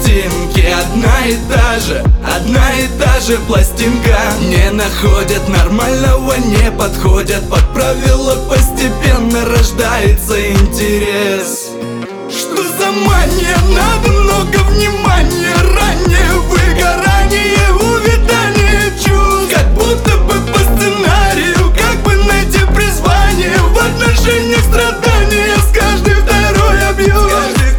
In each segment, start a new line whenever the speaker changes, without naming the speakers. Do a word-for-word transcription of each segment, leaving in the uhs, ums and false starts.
пластинки. Одна и та же, одна и та же пластинка. Не находят нормального, не подходят под правила. Постепенно рождается интерес. Что за мания? Надо много внимания. Раннее выгорание, увядание чувств. Как будто бы по сценарию, как бы найти призвание в отношениях страдания. С каждой второй абьюз.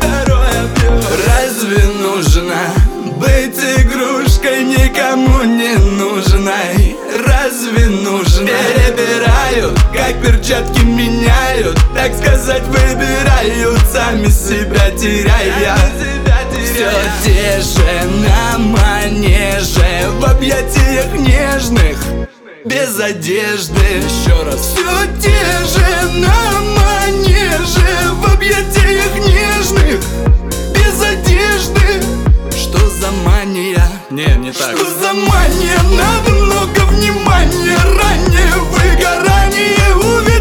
Разве нужно быть игрушкой никому не нужной? Разве нужно? Перебирают, как перчатки меняют, так сказать, выбирают, сами себя теряя. Все те же на манеже, в объятиях нежных, без одежды. Еще раз. Все те же на манеже, в объятиях нежных, без одежды. Что за мания?
Не, не так.
Что за мания? Надо много внимания. Раннее выгорание, уверен.